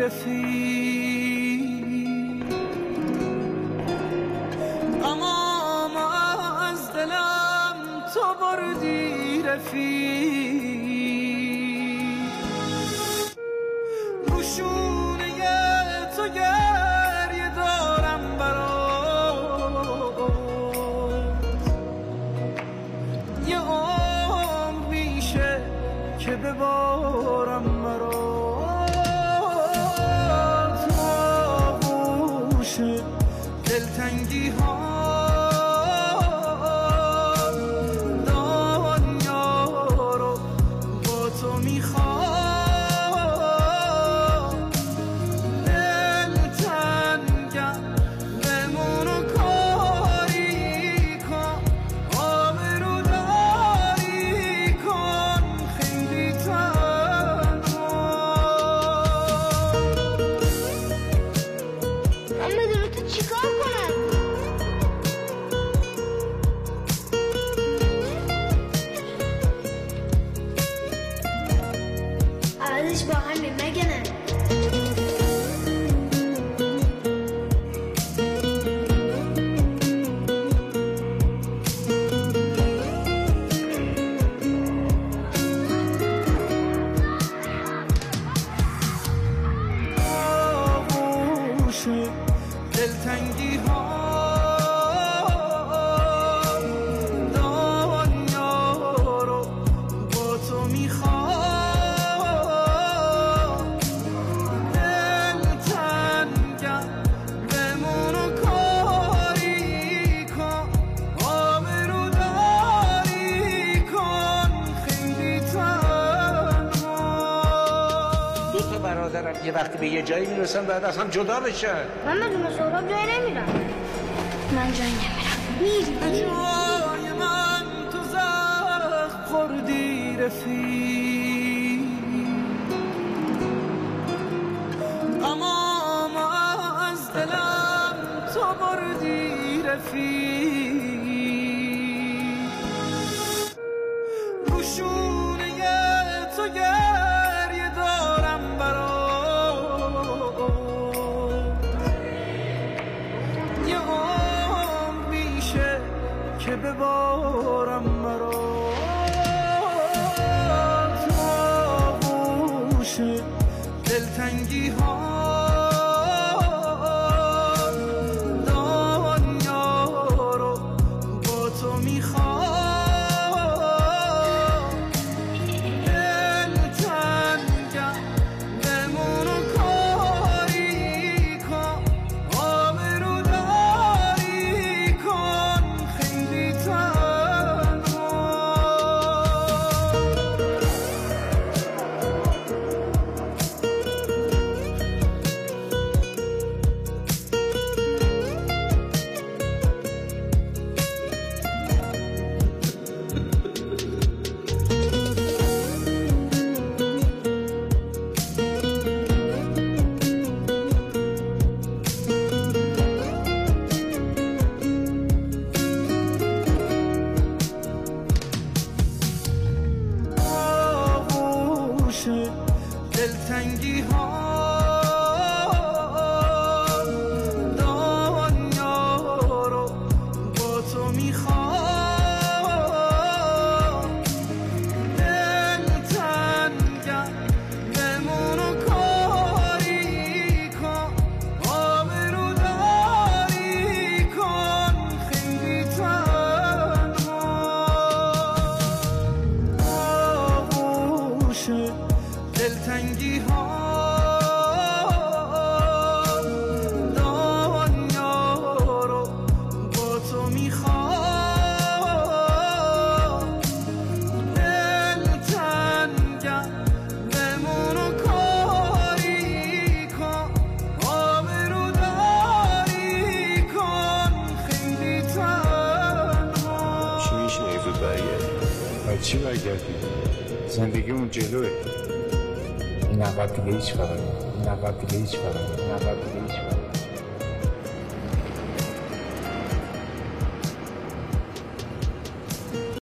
رفیق، اما از دلم تو بردی رفیق. روشونه تو گریه دارم برات، یه عمر میشه که ببارم برات. تو آغوش دلتنگی ها دنیا رو با تو میخوام. دلتنگم بمونو کاری کن، آبرو داری کن خیلی تنها. من بدون تو چیکار کنم؟ عوضش با همین مگه نه؟ آغوش دلتنگی ها دنیا رو با تو میخوام. دلتنگم بمونو کاری کن، آبرو داری کن خیلی تنها. دو تا برادرم یه وقتی به یه جایی میرسن بعد از هم جدا بشن. من بدون سهراب جایی نمیرم. من جایی نمیرم. میری به جای من تو زخم خوردی رفیق، اما از دلم تو بردی رفیق. روشونه تو گریه دارم برات، یه عمر میشه که ببارم برات. تو آغوش دلتنگی ها دنیا رو با تو میخوام. دلتنگم بمونو کاری کن، آبرو داری کن خیلی تنها. آغوش دلتنگی ها دنیا رو با تو میخوام. دلتنگم بمونو کاری کن، آبرو داری کن خیلی تنها. آغوش دلتنگی ها دنیا رو با تو میخوام. دلتنگم بمونو کاری کن، آبرو داری کن خیلی تنها. چی میشه زود برگردی؟ باید چی برگردی؟ زندگی اون جلوه. این عقب دیگه هیچ خبری. این عقب دیگه هیچ خبری. این عقب دیگه هیچ خبری.